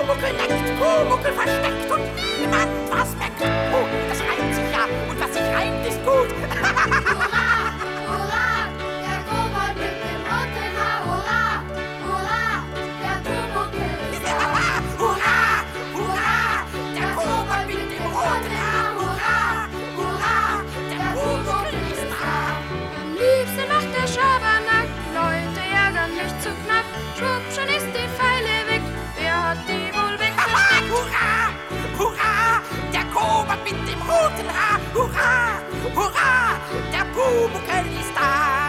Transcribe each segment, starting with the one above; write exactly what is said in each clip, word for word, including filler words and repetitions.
Pumuckl neckt, Pumuckl versteckt und niemand was merkt. Oh, das reimt sich ja und was sich reimt ist gut. Hurra, hurra, der Kobold mit dem roten Haar. Hurra, hurra, der Pumuckl ist da. Hurra, hurra, der Kobold mit dem roten Haar. Hurra, hurra, der Pumuckl ist da. Am liebsten macht der Schabernack, Leute ärgern mich zu knapp. Schwupp, schon ist die Pfeile weg, wer hat die wohl wegversteckt? Hurra, hurra, der Kobold mit dem roten Haar. Hurra, hurra, der Pumuckl ist da.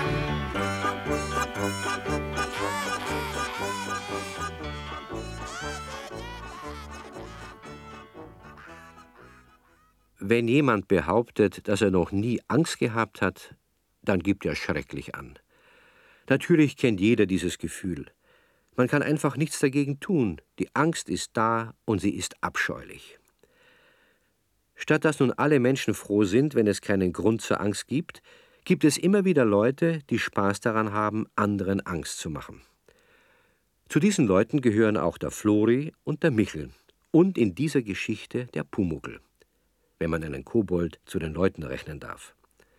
Wenn jemand behauptet, dass er noch nie Angst gehabt hat, dann gibt er schrecklich an. Natürlich kennt jeder dieses Gefühl. Man kann einfach nichts dagegen tun. Die Angst ist da und sie ist abscheulich. Statt dass nun alle Menschen froh sind, wenn es keinen Grund zur Angst gibt, gibt es immer wieder Leute, die Spaß daran haben, anderen Angst zu machen. Zu diesen Leuten gehören auch der Flori und der Michel und in dieser Geschichte der Pumuckl, wenn man einen Kobold zu den Leuten rechnen darf.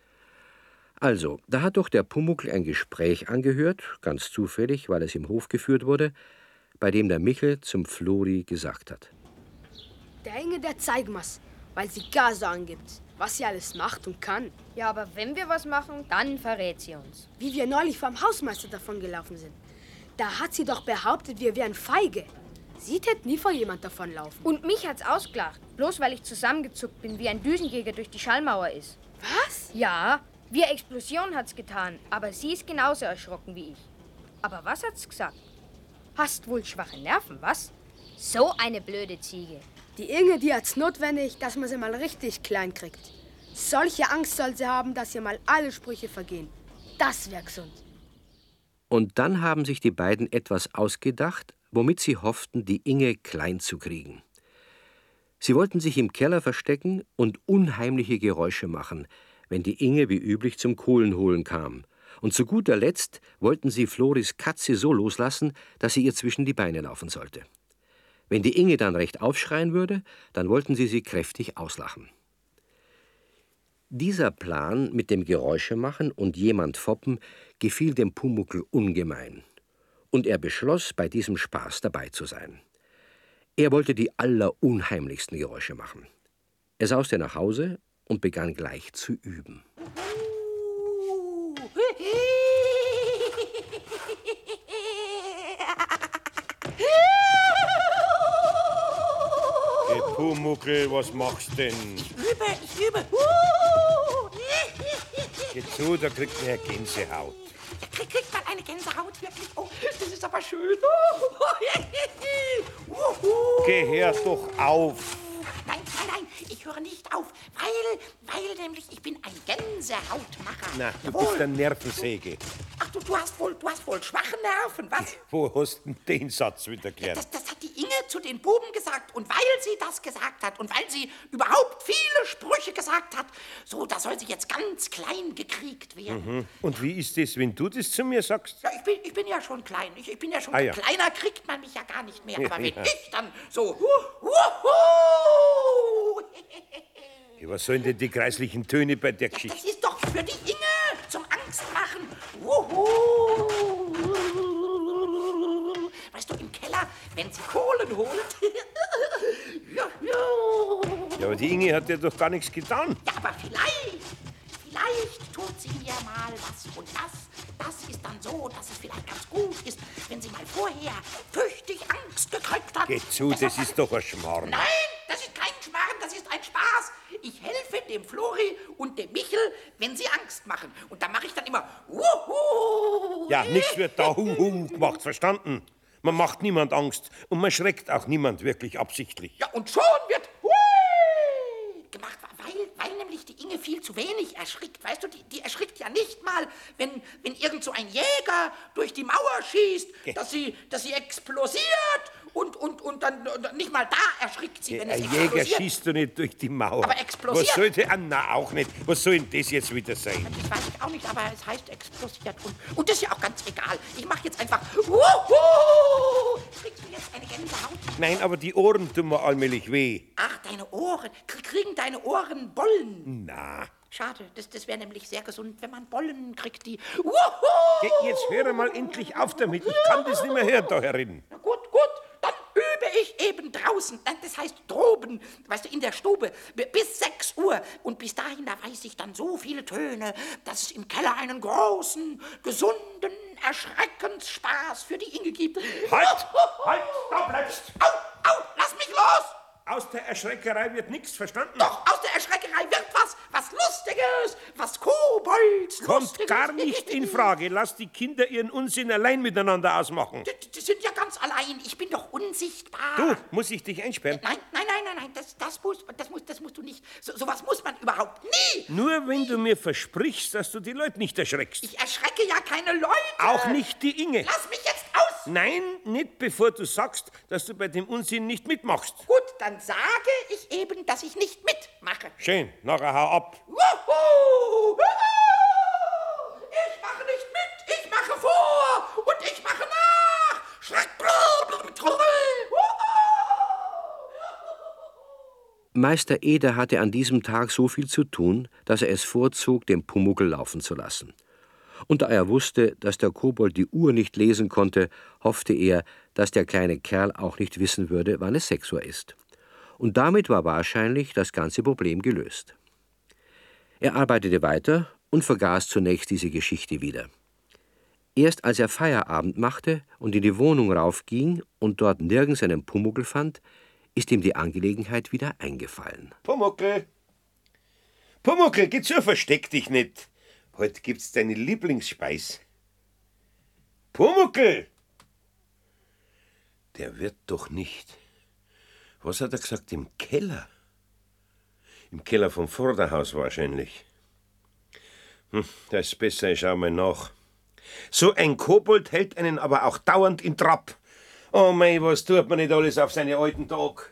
Also, da hat doch der Pumuckl ein Gespräch angehört, ganz zufällig, weil es im Hof geführt wurde, bei dem der Michel zum Flori gesagt hat: Der Inge, der zeigt mir's, weil sie gar so angibt, was sie alles macht und kann. Ja, aber wenn wir was machen, dann verrät sie uns. Wie wir neulich vom Hausmeister davon gelaufen sind. Da hat sie doch behauptet, wir wären feige. Sie tät nie vor jemand davonlaufen. Und mich hat's ausgelacht, bloß weil ich zusammengezuckt bin, wie ein Düsenjäger durch die Schallmauer ist. Was? Ja, wie eine Explosion hat's getan, aber sie ist genauso erschrocken wie ich. Aber was hat's gesagt? Hast wohl schwache Nerven, was? So eine blöde Ziege. Die Inge, die hat's notwendig, dass man sie mal richtig klein kriegt. Solche Angst soll sie haben, dass ihr mal alle Sprüche vergehen. Das wär gesund. Und dann haben sich die beiden etwas ausgedacht, womit sie hofften, die Inge klein zu kriegen. Sie wollten sich im Keller verstecken und unheimliche Geräusche machen, wenn die Inge wie üblich zum Kohlenholen kam. Und zu guter Letzt wollten sie Floris Katze so loslassen, dass sie ihr zwischen die Beine laufen sollte. Wenn die Inge dann recht aufschreien würde, dann wollten sie sie kräftig auslachen. Dieser Plan mit dem Geräuschemachen und jemand foppen gefiel dem Pumuckl ungemein. Und er beschloss, bei diesem Spaß dabei zu sein. Er wollte die allerunheimlichsten Geräusche machen. Er sauste nach Hause und begann gleich zu üben. Hey Pumuckl, was machst denn? Ich übe, ich übe. Geh zu, da kriegt man eine Gänsehaut. Krieg, kriegt man eine Gänsehaut wirklich? Oh, das ist aber schön. Geh, hör doch auf. Nein, nein, nein, ich höre nicht auf, weil, weil nämlich ich bin ein Gänsehautmacher. Na, du Jawohl. bist eine Nervensäge. Ach, du, du, hast wohl, du hast wohl schwache Nerven, was? Wo hast denn den Satz wieder gelernt? Das, das hat die Inge zu den Buben gesagt. Und weil sie das gesagt hat und weil sie überhaupt viele Sprüche gesagt hat, so, da soll sie jetzt ganz klein gekriegt werden. Mhm. Und wie ist es, wenn du das zu mir sagst? Ja, ich bin, ich bin ja schon klein. Ich, ich bin ja schon Ah, ja. kleiner, kriegt man mich ja gar nicht mehr. Ja, Aber wenn ja. ich dann so... Hu, hu, hu, Ja, was sollen denn die kreislichen Töne bei der das Geschichte? ist doch für die Inge zum Angstmachen. Wuhu. Weißt du, im Keller, wenn sie Kohlen holt. ja, ja. Ja, aber die Inge hat ja doch gar nichts getan. Ja, aber vielleicht, vielleicht tut sie mir mal was. Und das, das ist dann so, dass es vielleicht ganz gut ist, wenn sie mal vorher fürchtig Angst gekriegt hat. Geh zu, das ist doch ein Schmarrn. Nein, das ist kein Schmarrn, das ist ein Spaß. Ich helfe dem Flori und dem Michel, wenn sie Angst machen. Und da mache ich dann immer Wuhu. Ja, nichts wird da hu hu gemacht, verstanden? Man macht niemand Angst und man schreckt auch niemand wirklich absichtlich. Ja, und schon wird Hui gemacht, weil, weil nämlich die Inge viel zu wenig erschrickt. Weißt du, die, die erschrickt ja nicht mal, wenn, wenn irgend so ein Jäger durch die Mauer schießt, dass sie, dass sie explosiert und, und, und dann und nicht mal da erschrickt sie, wenn es Ein explodiert. Jäger schießt du nicht durch die Mauer. Aber explodiert. Was sollte... Ah, na, auch nicht. Was soll denn das jetzt wieder sein? Das weiß ich auch nicht, aber es heißt explodiert. Und, und das ist ja auch ganz egal. Ich mache jetzt einfach... Wuhu! Kriegst du jetzt eine Gänsehaut? Nein, aber die Ohren tun mir allmählich weh. Ach, deine Ohren. K- Kriegen deine Ohren Bollen? Na, Schade, das, das wäre nämlich sehr gesund, wenn man Bollen kriegt, die... Wuhu! Ge- jetzt hör mal endlich auf damit. Ich kann das nicht mehr hören da herin. Na gut, gut, dann übe ich eben draußen. Nein, das heißt droben, weißt du, in der Stube, b- bis sechs Uhr. Und bis dahin, da weiß ich dann so viele Töne, dass es im Keller einen großen, gesunden Erschreckensspaß für die Inge gibt. Halt! Halt! Da bleibst! Au, au, lass mich los! Aus der Erschreckerei wird nichts, verstanden? Doch, aus der Erschreckerei wird was, was Lustiges, was Kobolds Kommt Lustiges. gar nicht in Frage. Lass die Kinder ihren Unsinn allein miteinander ausmachen. Die, die sind ja ganz allein, ich bin doch unsichtbar. Du, muss ich dich einsperren? Nein, nein, nein, nein, nein, das, das, muss, das, muss, das musst du nicht. So, sowas muss man überhaupt nie. Nur wenn du mir versprichst, dass du die Leute nicht erschreckst. Ich erschrecke ja keine Leute. Auch nicht die Inge. Lass mich jetzt aus. Nein, nicht bevor du sagst, dass du bei dem Unsinn nicht mitmachst. Gut, dann sage ich eben, dass ich nicht mitmache. Schön, nachher hau ab. Wuhu! Wuhu! Ich mache nicht mit, ich mache vor und ich mache nach. Schreck. Meister Eder hatte an diesem Tag so viel zu tun, dass er es vorzog, den Pumuckl laufen zu lassen. Und da er wusste, dass der Kobold die Uhr nicht lesen konnte, hoffte er, dass der kleine Kerl auch nicht wissen würde, wann es sechs Uhr ist. Und damit war wahrscheinlich das ganze Problem gelöst. Er arbeitete weiter und vergaß zunächst diese Geschichte wieder. Erst als er Feierabend machte und in die Wohnung raufging und dort nirgends einen Pumuckl fand, ist ihm die Angelegenheit wieder eingefallen. Pumuckl! Pumuckl, geh zu, versteck dich nicht. Heute gibt's deine Lieblingsspeis. Pumuckl! Der wird doch nicht. Was hat er gesagt? Im Keller? Im Keller vom Vorderhaus wahrscheinlich. Hm, das ist besser, ich schau mal nach. So ein Kobold hält einen aber auch dauernd in Trab. Oh mei, was tut man nicht alles auf seine alten Tag?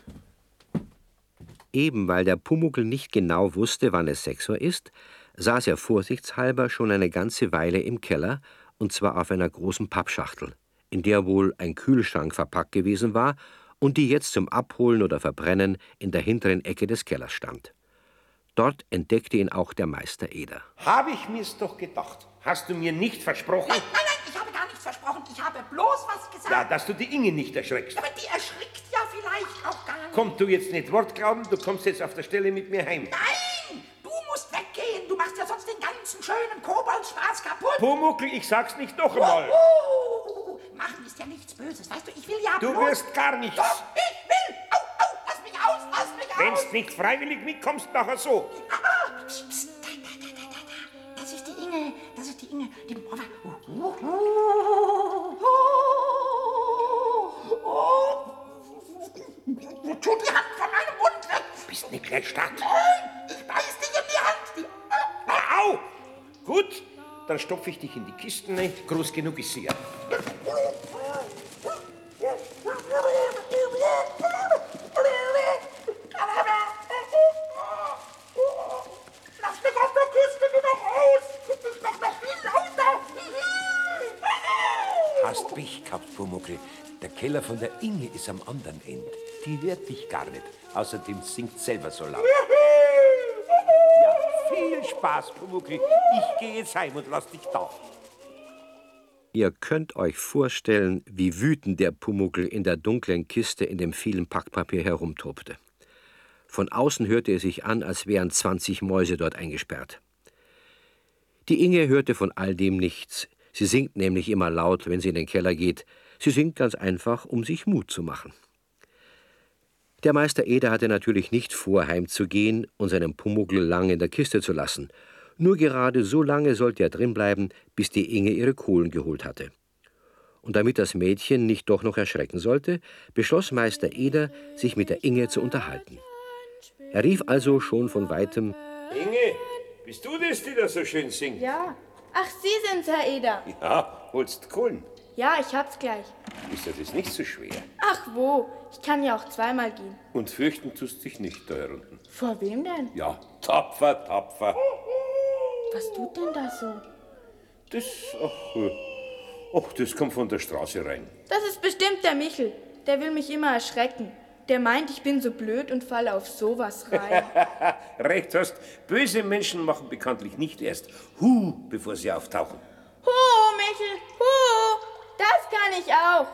Eben weil der Pumuckl nicht genau wusste, wann es sechs Uhr ist, saß er vorsichtshalber schon eine ganze Weile im Keller, und zwar auf einer großen Pappschachtel, in der wohl ein Kühlschrank verpackt gewesen war und die jetzt zum Abholen oder Verbrennen in der hinteren Ecke des Kellers stand. Dort entdeckte ihn auch der Meister Eder. Hab ich mir's doch gedacht. Hast du mir nicht versprochen? Nein, nein, nein, ich habe gar nichts versprochen. Ich habe bloß was gesagt. Ja, dass du die Inge nicht erschreckst. Aber die erschrickt ja vielleicht auch gar nicht. Komm du jetzt nicht Wort glauben, du kommst jetzt auf der Stelle mit mir heim. Nein, du musst weggehen. Du machst ja sonst den ganzen schönen Koboldspaß kaputt. Pumuckl, ich sag's nicht noch einmal. Uh, machen ist ja nichts Böses. Weißt du, ich will ja Du bloß... wirst gar nichts. Doch, ich will. Au, au, lass mich aus, lass mich aus. Wenn's nicht freiwillig mitkommst, nachher so. Ah, psst, psst, da, da, da, da, da. Das ist die Inge, das ist die Inge. Die... Oh, oh, oh, oh, oh. Tu die Hand von meinem Mund weg. Bist nicht gleich stark. Nein, ich beiß dich in die Hand. Die... Au! Gut, dann stopfe ich dich in die Kisten rein. Groß genug ist sie ja. Lass mich auf der Kiste wieder raus. Ich mach noch viel lauter. Hast Pech gehabt, Pumuckl. Der Keller von der Inge ist am anderen Ende. Die hört dich gar nicht. Außerdem singt selber so laut. Ja, viel Spaß, Pumuckl. Ich gehe jetzt heim und lass dich da. Ihr könnt euch vorstellen, wie wütend der Pumuckl in der dunklen Kiste in dem vielen Packpapier herumtobte. Von außen hörte es sich an, als wären zwanzig Mäuse dort eingesperrt. Die Inge hörte von all dem nichts. Sie singt nämlich immer laut, wenn sie in den Keller geht. Sie singt ganz einfach, um sich Mut zu machen. Der Meister Eder hatte natürlich nicht vor, heimzugehen und seinen Pumuckl lang in der Kiste zu lassen. Nur gerade so lange sollte er drinbleiben, bis die Inge ihre Kohlen geholt hatte. Und damit das Mädchen nicht doch noch erschrecken sollte, beschloss Meister Eder, sich mit der Inge zu unterhalten. Er rief also schon von weitem: Inge, bist du das, die da so schön singt? Ja. Ach, Sie sind's, Herr Eder. Ja, holst Kohlen. Ja, ich hab's gleich. Ist ja das nicht so schwer. Ach wo, ich kann ja auch zweimal gehen. Und fürchten tust dich nicht da herunten. Vor wem denn? Ja, tapfer, tapfer. Was tut denn da so? Das, ach, äh, ach, das kommt von der Straße rein. Das ist bestimmt der Michel. Der will mich immer erschrecken. Der meint, ich bin so blöd und falle auf sowas rein. Recht hast, böse Menschen machen bekanntlich nicht erst Hu, bevor sie auftauchen. Hu, Michel, hu, das kann ich auch.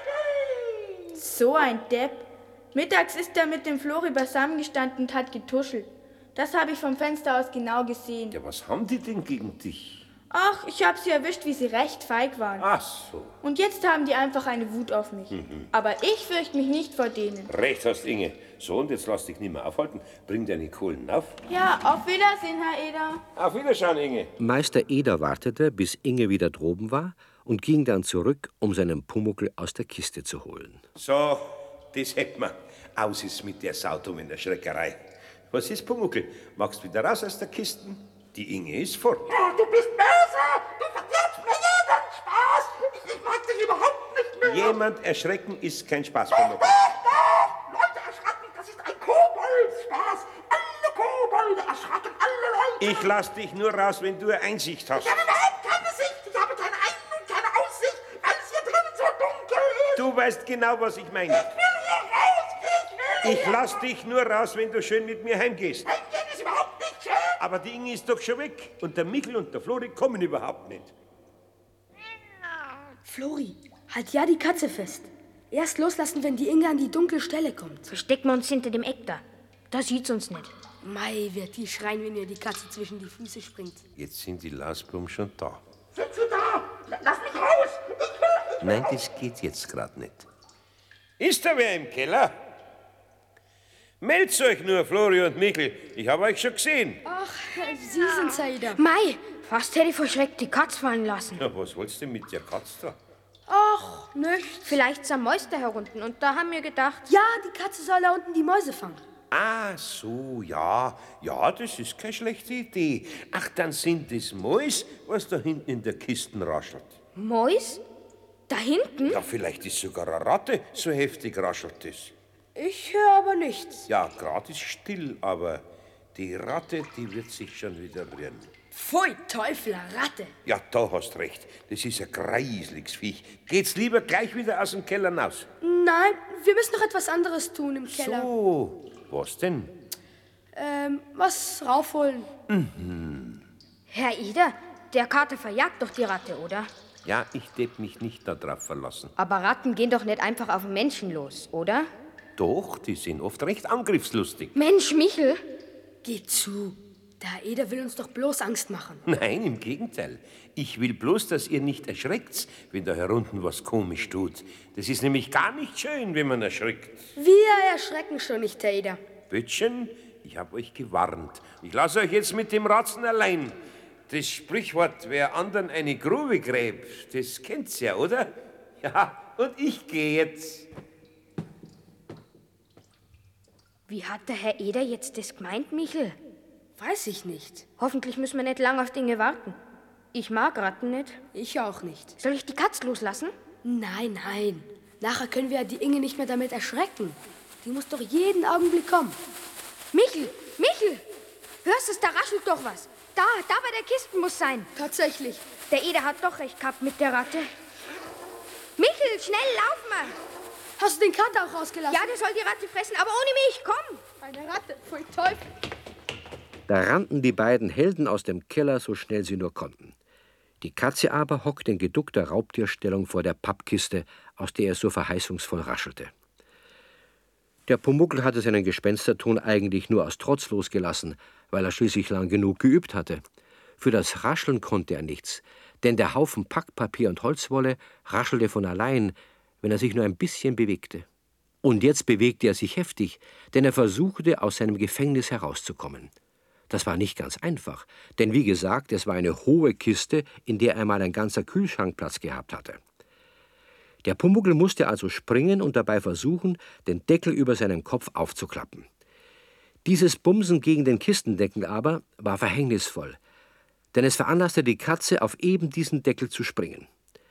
So ein Depp. Mittags ist er mit dem Flori beisammengestanden und hat getuschelt. Das habe ich vom Fenster aus genau gesehen. Ja, was haben die denn gegen dich? Ach, ich habe sie erwischt, wie sie recht feig waren. Ach so. Und jetzt haben die einfach eine Wut auf mich. Mhm. Aber ich fürchte mich nicht vor denen. Recht hast, Inge. So, und jetzt lass dich nicht mehr aufhalten. Bring deine Kohlen auf. Ja, auf Wiedersehen, Herr Eder. Auf Wiederschauen, Inge. Meister Eder wartete, bis Inge wieder droben war und ging dann zurück, um seinen Pumuckl aus der Kiste zu holen. So, das hätten wir. Aus ist mit der Sautum in der Schreckerei. Was ist, Pumuckl? Magst du wieder raus aus der Kiste? Die Inge ist fort. Oh, du bist böse! Du verdirbst mir jeden Spaß! Ich, ich mag dich überhaupt nicht mehr! Jemand erschrecken ist kein Spaß, Pumuckl. Doch, doch! Leute erschrecken, das ist ein Koboldspaß! Alle Kobolde erschrecken, alle Leute! Ich lass dich nur raus, wenn du Einsicht hast. Ich habe überhaupt keine Sicht! Ich habe keine Ein- und keine Aussicht, weil es hier drinnen so dunkel ist! Du weißt genau, was ich meine. Ich will hier raus! Ich will Ich hier lass dich nur raus, wenn du schön mit mir heimgehst. Heimgehen ist überhaupt nicht schön! Aber die Inge ist doch schon weg. Und der Michel und der Flori kommen überhaupt nicht. Flori, halt ja die Katze fest. Erst loslassen, wenn die Inge an die dunkle Stelle kommt. Verstecken wir uns hinter dem Eck da. Da sieht's uns nicht. Mei, wird die schreien, wenn ihr die Katze zwischen die Füße springt. Jetzt sind die Lausbuben schon da. Sind Sie da? Lass mich raus! Ich will... Ich Nein, das geht jetzt gerade nicht. Ist da wer im Keller? Meldet euch nur, Flori und Michel. Ich habe euch schon gesehen. Ach, Sie sind Saida. Mei, fast hätte ich vor Schreck die Katz fallen lassen. Ja, was wollt's denn mit der Katz da? Ach, nichts. Vielleicht sind Mäuste herunten und da haben wir gedacht... Ja, die Katze soll da unten die Mäuse fangen. Ah, so, ja. Ja, das ist keine schlechte Idee. Ach, dann sind es Mäus, was da hinten in der Kiste raschelt. Mäus? Da hinten? Ja, vielleicht ist sogar eine Ratte, so heftig raschelt es. Ich höre aber nichts. Ja, gerade ist still, aber die Ratte, die wird sich schon wieder rühren. Pfui, Teufel, eine Ratte. Ja, da hast recht. Das ist ein greisliches Viech. Geht's lieber gleich wieder aus dem Keller raus? Nein, wir müssen noch etwas anderes tun im Keller. So, was denn? Ähm, was raufholen. Mhm. Herr Eder, der Kater verjagt doch die Ratte, oder? Ja, ich tät mich nicht darauf verlassen. Aber Ratten gehen doch nicht einfach auf den Menschen los, oder? Doch, die sind oft recht angriffslustig. Mensch, Michel! Geh zu. Der Herr Eder will uns doch bloß Angst machen. Nein, im Gegenteil. Ich will bloß, dass ihr nicht erschreckt, wenn da herunten was komisch tut. Das ist nämlich gar nicht schön, wenn man erschrickt. Wir erschrecken schon nicht, Herr Eder. Bittchen, ich hab euch gewarnt. Ich lasse euch jetzt mit dem Ratzen allein. Das Sprichwort, wer anderen eine Grube gräbt, das kennt's ja, oder? Ja, und ich gehe jetzt. Wie hat der Herr Eder jetzt das gemeint, Michel? Weiß ich nicht. Hoffentlich müssen wir nicht lang auf Dinge warten. Ich mag Ratten nicht. Ich auch nicht. Soll ich die Katz loslassen? Nein, nein. Nachher können wir ja die Inge nicht mehr damit erschrecken. Die muss doch jeden Augenblick kommen. Michel, Michel! Hörst du, da raschelt doch was. Da, da bei der Kiste muss sein. Tatsächlich. Der Eder hat doch recht gehabt mit der Ratte. Michel, schnell, lauf mal! Hast du den Kater auch rausgelassen? Ja, der soll die Ratte fressen, aber ohne mich, komm! Eine Ratte, pfui Teufel. Da rannten die beiden Helden aus dem Keller, so schnell sie nur konnten. Die Katze aber hockte in geduckter Raubtierstellung vor der Pappkiste, aus der es so verheißungsvoll raschelte. Der Pumuckl hatte seinen Gespensterton eigentlich nur aus Trotz losgelassen, weil er schließlich lang genug geübt hatte. Für das Rascheln konnte er nichts, denn der Haufen Packpapier und Holzwolle raschelte von allein, wenn er sich nur ein bisschen bewegte. Und jetzt bewegte er sich heftig, denn er versuchte, aus seinem Gefängnis herauszukommen. Das war nicht ganz einfach, denn wie gesagt, es war eine hohe Kiste, in der einmal ein ganzer Kühlschrank Platz gehabt hatte. Der Pumuckl musste also springen und dabei versuchen, den Deckel über seinem Kopf aufzuklappen. Dieses Bumsen gegen den Kistendeckel aber war verhängnisvoll, denn es veranlasste die Katze, auf eben diesen Deckel zu springen.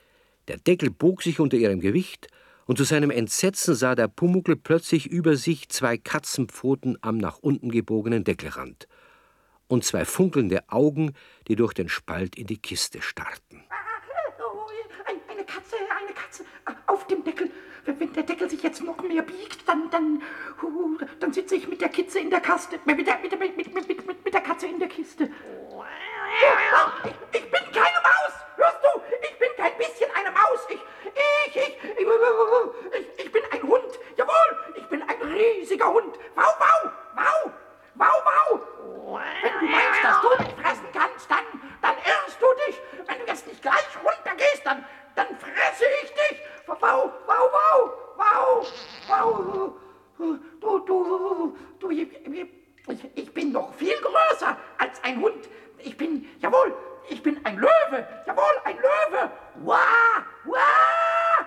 Der Deckel bog sich unter ihrem Gewicht, und zu seinem Entsetzen sah der Pumuckl plötzlich über sich zwei Katzenpfoten am nach unten gebogenen Deckelrand und zwei funkelnde Augen, die durch den Spalt in die Kiste starrten. Oh, eine Katze, eine Katze auf dem Deckel. Wenn der Deckel sich jetzt noch mehr biegt, dann, dann, uh, dann sitze ich mit der Kitze in der Kaste, mit der, mit der, mit, mit, mit, mit, mit der Katze in der Kiste. Ich, ich bin keine Maus, hörst du? Ich bin kein bisschen eine Maus. Ich, ich, ich, ich, ich, ich bin ein Hund. Jawohl, ich bin ein riesiger Hund. Wow, wow, wow, wow, wow. Wenn du meinst, dass du mich fressen kannst, dann, dann irrst du dich. Wenn du jetzt nicht gleich runtergehst, dann, dann fresse ich dich. Wow, wow, wow, wow, wow. Du, du, du, ich, ich bin noch viel größer als ein Hund. Ich bin, jawohl, ich bin ein Löwe. Jawohl, ein Löwe. Wah, wah.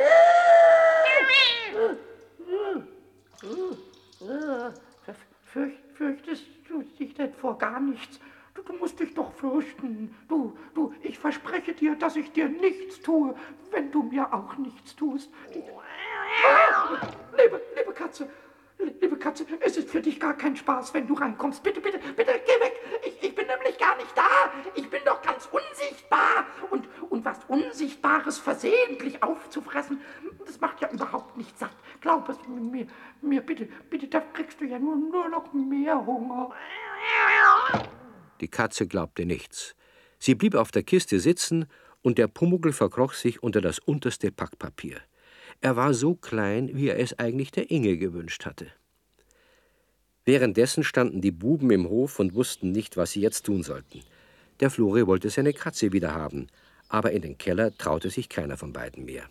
Fürcht, fürchtest du dich denn vor gar nichts? Du, du musst dich doch fürchten. Du, du, ich verspreche dir, dass ich dir nichts tue, wenn du mir auch nichts tust. Ah, liebe, liebe Katze, liebe Katze, es ist für dich gar kein Spaß, wenn du reinkommst. Bitte, bitte, bitte, geh weg. Ich, ich bin nämlich gar nicht da. Ich bin doch ganz unsichtbar. Und, und was Unsichtbares versehentlich aufzufressen, das macht ja überhaupt nicht satt. Glaub es mir, mir bitte, bitte, da kriegst du ja nur, nur noch mehr Hunger. Die Katze glaubte nichts. Sie blieb auf der Kiste sitzen, und der Pumuckl verkroch sich unter das unterste Packpapier. Er war so klein, wie er es eigentlich der Inge gewünscht hatte. Währenddessen standen die Buben im Hof und wussten nicht, was sie jetzt tun sollten. Der Flori wollte seine Katze wieder haben, aber in den Keller traute sich keiner von beiden mehr.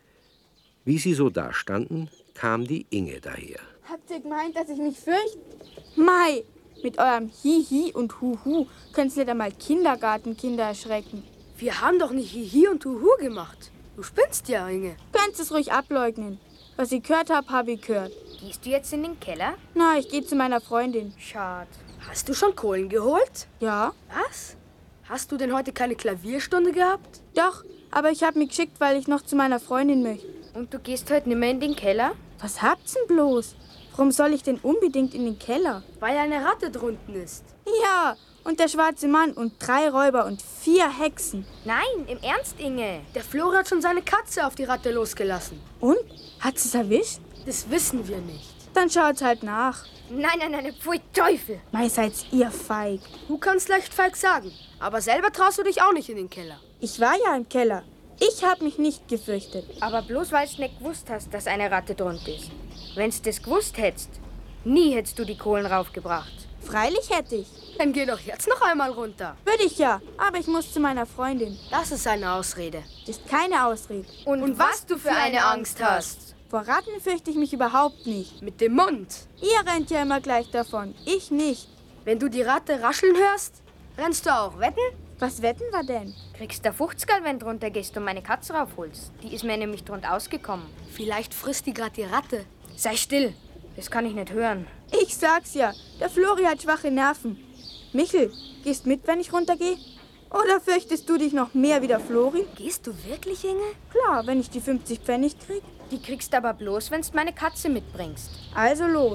Wie sie so dastanden, kam die Inge daher. Habt ihr gemeint, dass ich mich fürchte? Mei, mit eurem Hihi und Huhu könnt's nicht einmal Kindergartenkinder erschrecken. Wir haben doch nicht Hihi und Huhu gemacht. Du spinnst ja, Inge. Könnt es ruhig ableugnen. Was ich gehört hab, hab ich gehört. Gehst du jetzt in den Keller? Na, ich gehe zu meiner Freundin. Schade. Hast du schon Kohlen geholt? Ja? Was? Hast du denn heute keine Klavierstunde gehabt? Doch, aber ich hab mich geschickt, weil ich noch zu meiner Freundin möchte. Und du gehst heute nicht mehr in den Keller? Was habt's denn bloß? Warum soll ich denn unbedingt in den Keller? Weil eine Ratte drunten ist. Ja, und der schwarze Mann und drei Räuber und vier Hexen. Nein, im Ernst, Inge. Der Flori hat schon seine Katze auf die Ratte losgelassen. Und? Hat sie es erwischt? Das wissen wir nicht. Dann schaut halt nach. Nein, nein, nein, pfui Teufel. Mei, seid ihr feig. Du kannst leicht feig sagen, aber selber traust du dich auch nicht in den Keller. Ich war ja im Keller. Ich hab mich nicht gefürchtet. Aber bloß weil du nicht gewusst hast, dass eine Ratte drunter ist. Wenn's das gewusst hättest, nie hättest du die Kohlen raufgebracht. Freilich hätte ich. Dann geh doch jetzt noch einmal runter. Würde ich ja, aber ich muss zu meiner Freundin. Das ist eine Ausrede. Das ist keine Ausrede. Und, Und was du für eine Angst hast. Vor Ratten fürchte ich mich überhaupt nicht. Mit dem Mund. Ihr rennt ja immer gleich davon, ich nicht. Wenn du die Ratte rascheln hörst, rennst du auch. Wetten? Was wetten wir denn? Kriegst du fünfziger, wenn du drunter gehst und meine Katze raufholst. Die ist mir nämlich drunter ausgekommen. Vielleicht frisst die gerade die Ratte. Sei still, das kann ich nicht hören. Ich sag's ja, der Flori hat schwache Nerven. Michel, gehst mit, wenn ich runtergehe? Oder fürchtest du dich noch mehr wie der Flori? Gehst du wirklich, Inge? Klar, wenn ich die fünfzig Pfennig krieg. Die kriegst du aber bloß, wenn du meine Katze mitbringst. Also los.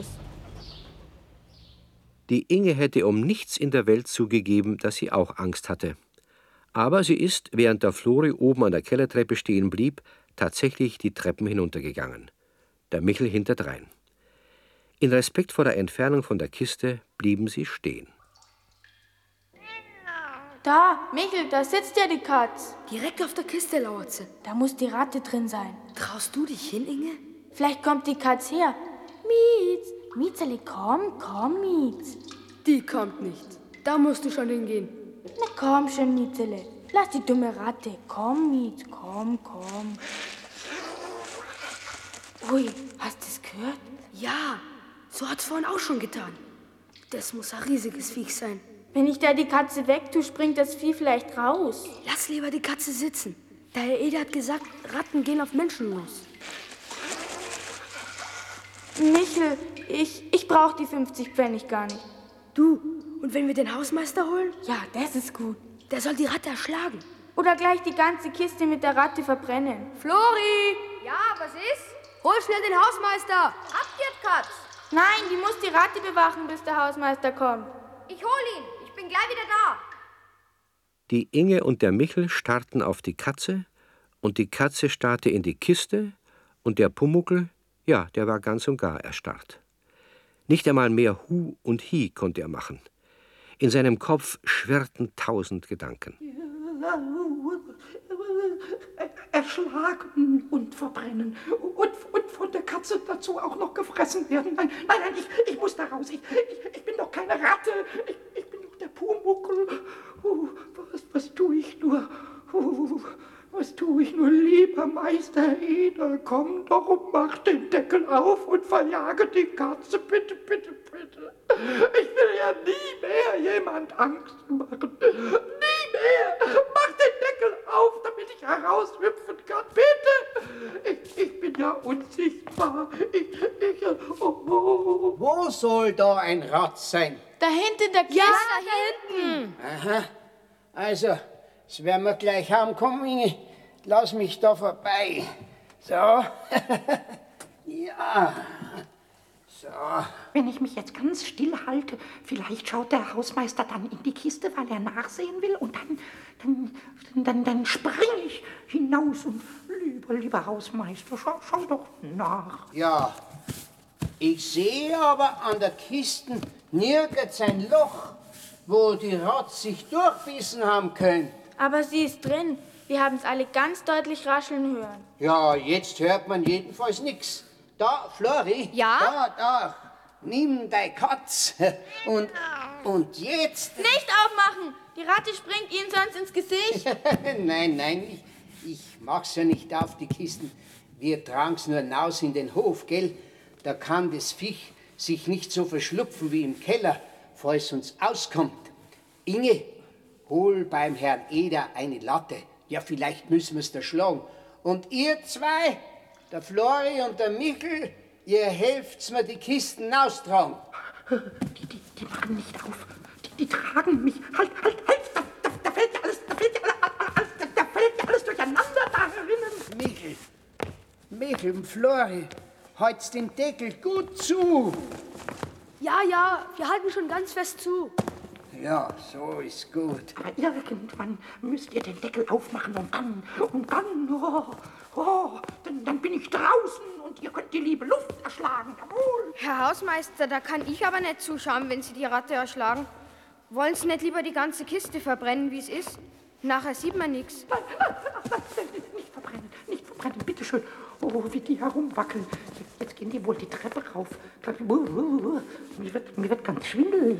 Die Inge hätte um nichts in der Welt zugegeben, dass sie auch Angst hatte. Aber sie ist, während der Flori oben an der Kellertreppe stehen blieb, tatsächlich die Treppen hinuntergegangen. Der Michel hinterdrein. In Respekt vor der Entfernung von der Kiste blieben sie stehen. Da, Michel, da sitzt ja die Katz. Direkt auf der Kiste lauert sie. Da muss die Ratte drin sein. Traust du dich hin, Inge? Vielleicht kommt die Katz her. Mietz, Mietzeli, komm, komm, Mietz. Die kommt nicht. Da musst du schon hingehen. Na komm schon, Mietzeli. Lass die dumme Ratte. Komm, Mietz, komm, komm. Ui, hast du es gehört? Ja, so hat's vorhin auch schon getan. Das muss ein riesiges Viech sein. Wenn ich da die Katze wegtue, springt das Vieh vielleicht raus. Lass lieber die Katze sitzen. Der Herr Eder hat gesagt, Ratten gehen auf Menschen los. Michel, ich, ich brauch die fünfzig Pfennig gar nicht. Du, und wenn wir den Hausmeister holen? Ja, das ist gut. Der soll die Ratte erschlagen. Oder gleich die ganze Kiste mit der Ratte verbrennen. Flori! Ja, was ist? Hol schnell den Hausmeister! Habt ihr Katz? Nein, die muss die Ratte bewachen, bis der Hausmeister kommt. Ich hol ihn. Ich bin gleich wieder da. Die Inge und der Michel starrten auf die Katze, und die Katze starrte in die Kiste, und der Pumuckl, ja, der war ganz und gar erstarrt. Nicht einmal mehr Hu und Hi konnte er machen. In seinem Kopf schwirrten tausend Gedanken. Erschlagen und verbrennen und, und von der Katze dazu auch noch gefressen werden. Nein, nein, nein, ich, ich muss da raus. Ich, ich, ich bin doch keine Ratte. Ich, ich bin doch der Pumuckl. Uh, was, was tue ich nur? Uh, was tue ich nur, lieber Meister Eder? Komm doch und mach den Deckel auf und verjage die Katze. Bitte, bitte, bitte. Ich will ja nie mehr jemand Angst machen. Nie mehr. Mach den Deckel auf, damit ich heraushüpfen kann. Bitte. Ich, ich bin ja unsichtbar. Ich, ich, oh, oh. Wo soll da ein Rad sein? Da hinten in der Kiste. Ja, da hinten. Aha. Also, das werden wir gleich haben. Komm, Inge, lass mich da vorbei. So. Ja. So. Wenn ich mich jetzt ganz still halte, vielleicht schaut der Hausmeister dann in die Kiste, weil er nachsehen will, und dann, dann, dann, dann springe ich hinaus und lieber, lieber Hausmeister, schau, schau doch nach. Ja. Ich sehe aber an der Kiste nirgends ein Loch, wo die Ratte sich durchbissen haben können. Aber sie ist drin. Wir haben es alle ganz deutlich rascheln hören. Ja, jetzt hört man jedenfalls nichts. Da, Flori. Ja? Da, da. Nimm deine Katz. Und, und jetzt... Nicht aufmachen! Die Ratte springt Ihnen sonst ins Gesicht. Nein, nein, ich, ich mach's ja nicht auf die Kisten. Wir tragen's nur hinaus in den Hof, gell? Da kann das Viech sich nicht so verschlupfen wie im Keller, falls uns auskommt. Inge, hol beim Herrn Eder eine Latte. Ja, vielleicht müssen wir's da schlagen. Und ihr zwei, der Flori und der Michel, ihr helft's mir die Kisten austragen. Die, die, die machen nicht auf. Die, die tragen mich. Halt, halt, halt! Da, da, da fällt ja alles, da fällt ja alles, da, da fällt ja alles durcheinander da drinnen. Michel, Michel und Flori, halt's den Deckel gut zu. Ja, ja, wir halten schon ganz fest zu. Ja, so ist gut. Aber irgendwann müsst ihr den Deckel aufmachen und dann, und dann, oh, oh, dann, dann bin ich draußen und ihr könnt die liebe Luft erschlagen. Jawohl. Herr Hausmeister, da kann ich aber nicht zuschauen, wenn Sie die Ratte erschlagen. Wollen Sie nicht lieber die ganze Kiste verbrennen, wie es ist? Nachher sieht man nichts. Nein, nein, nein, nein, nicht verbrennen, nicht verbrennen, bitteschön. Oh, wie die herumwackeln. Jetzt, jetzt gehen die wohl die Treppe rauf. Mir wird, mir wird ganz schwindelig.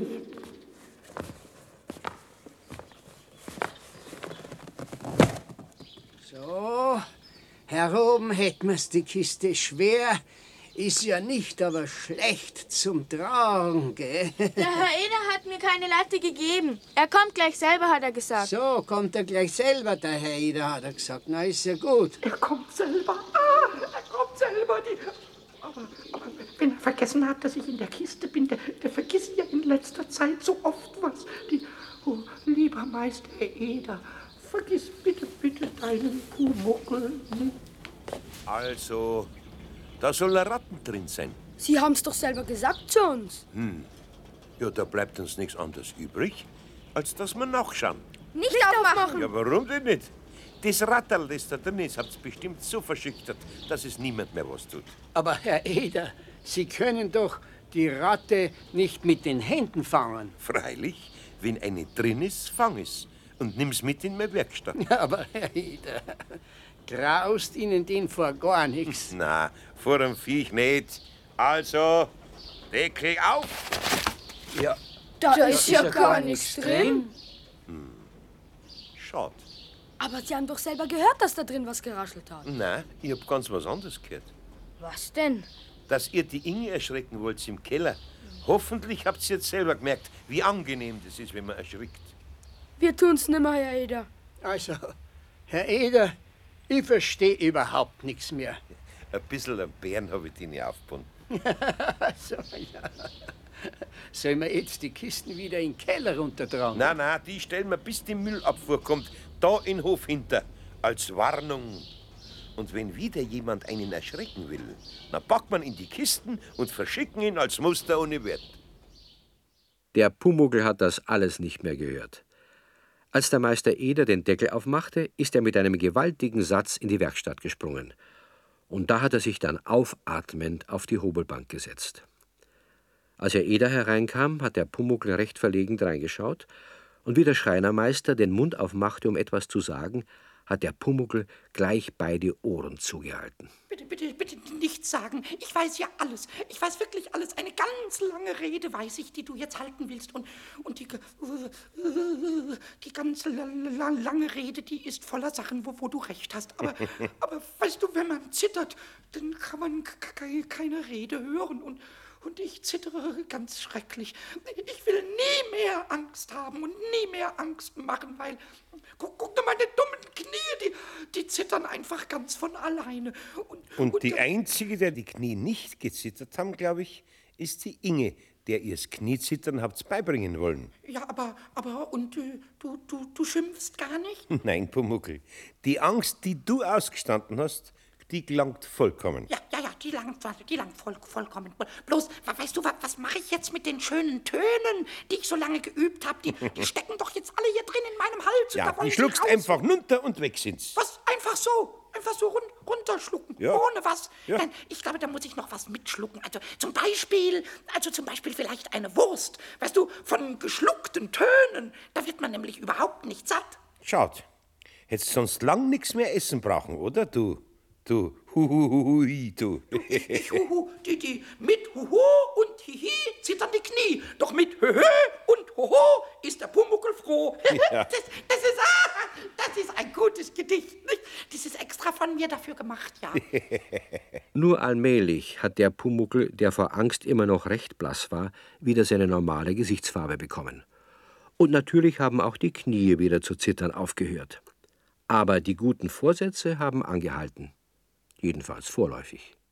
So, heroben hätten wir's die Kiste schwer. Ist ja nicht, aber schlecht zum Tragen, gell? Der Herr Eder hat mir keine Latte gegeben. Er kommt gleich selber, hat er gesagt. So, kommt er gleich selber, der Herr Eder, hat er gesagt. Na, ist ja gut. Er kommt selber. Ah, er kommt selber. Die, aber, aber wenn er vergessen hat, dass ich in der Kiste bin, der, der vergisst ja in letzter Zeit so oft was. Die, oh, lieber Meister Eder, vergiss bitte, bitte deinen Pumuckl nicht. Also, da soll ein Ratten drin sein. Sie haben's doch selber gesagt zu uns. Hm. Ja, da bleibt uns nichts anderes übrig, als dass wir nachschauen. Nicht, nicht aufmachen. aufmachen! Ja, warum denn nicht? Das Ratterl, das da drin ist, habt's bestimmt so verschüchtert, dass es niemand mehr was tut. Aber Herr Eder, Sie können doch die Ratte nicht mit den Händen fangen. Freilich, wenn eine drin ist, fang es und nimm's mit in meine Werkstatt. Ja, aber Herr Eder, graust Ihnen den vor gar nichts? Na, vor dem Viech nicht. Also, Deckel auf! Ja, Da, da ist ja gar nichts drin. Hm. Schade. Aber Sie haben doch selber gehört, dass da drin was geraschelt hat. Nein, ich hab ganz was anderes gehört. Was denn? Dass ihr die Inge erschrecken wollt im Keller. Hoffentlich habt ihr jetzt selber gemerkt, wie angenehm das ist, wenn man erschrickt. Wir tun's nimmer, Herr Eder. Also, Herr Eder, ich verstehe überhaupt nichts mehr. Ein bisschen an Bären habe ich die nicht aufgebunden. so, ja. Sollen wir jetzt die Kisten wieder in den Keller runtertragen? Nein, nein, die stellen wir, bis die Müllabfuhr kommt. da in Hof hinter, als Warnung. Und wenn wieder jemand einen erschrecken will, dann packt man in die Kisten und verschicken ihn als Muster ohne Wert. Der Pumuckl hat das alles nicht mehr gehört. Als der Meister Eder den Deckel aufmachte, ist er mit einem gewaltigen Satz in die Werkstatt gesprungen. Und da hat er sich dann aufatmend auf die Hobelbank gesetzt. Als Herr Eder hereinkam, hat der Pumuckl recht verlegen reingeschaut, und wie der Schreinermeister den Mund aufmachte, um etwas zu sagen, hat der Pumuckl gleich beide Ohren zugehalten. Bitte, bitte, bitte nichts sagen. Ich weiß ja alles. Ich weiß wirklich alles. Eine ganz lange Rede weiß ich, die du jetzt halten willst. Und, und die, die ganze lange Rede, die ist voller Sachen, wo, wo du recht hast. Aber, aber weißt du, wenn man zittert, dann kann man keine Rede hören. Und, und ich zittere ganz schrecklich. Ich will nie mehr Angst haben und nie mehr Angst machen, weil... Guck, guck dir meine dummen Knie, die, die zittern einfach ganz von alleine. Und, Und, und die da- einzige, der die Knie nicht gezittert haben, glaube ich, ist die Inge, der ihr's Kniezittern habt's beibringen wollen. Ja, aber, aber, und äh, du, du, du schimpfst gar nicht? Nein, Pumuckl, die Angst, die du ausgestanden hast, die gelangt vollkommen. Ja, ja, ja, die langt, die langt voll, vollkommen. Bloß, we- weißt du, wa- was mache ich jetzt mit den schönen Tönen, die ich so lange geübt habe? Die, die stecken doch jetzt alle hier drin in meinem Hals. und Ja, da wollen die sie schluckst raus. einfach runter und weg sind's. Was? Einfach so? Einfach so run runterschlucken? Ja. Ohne was? Ja. Nein, ich glaube, da muss ich noch was mitschlucken. Also zum Beispiel, also zum Beispiel vielleicht eine Wurst. Weißt du, von geschluckten Tönen, da wird man nämlich überhaupt nicht satt. Schaut, hättest sonst lang nichts mehr essen brauchen, oder du? Du, huhuhui, du. Ich, huhu, die, die mit Huhu und Hihi zittern die Knie. Doch mit Höhö und Hoho ist der Pumuckl froh. Ja. Das, das, ist, ah, das ist ein gutes Gedicht. Nicht? Das ist extra von mir dafür gemacht, ja. Nur allmählich hat der Pumuckl, der vor Angst immer noch recht blass war, wieder seine normale Gesichtsfarbe bekommen. Und natürlich haben auch die Knie wieder zu zittern aufgehört. Aber die guten Vorsätze haben angehalten. Jedenfalls vorläufig.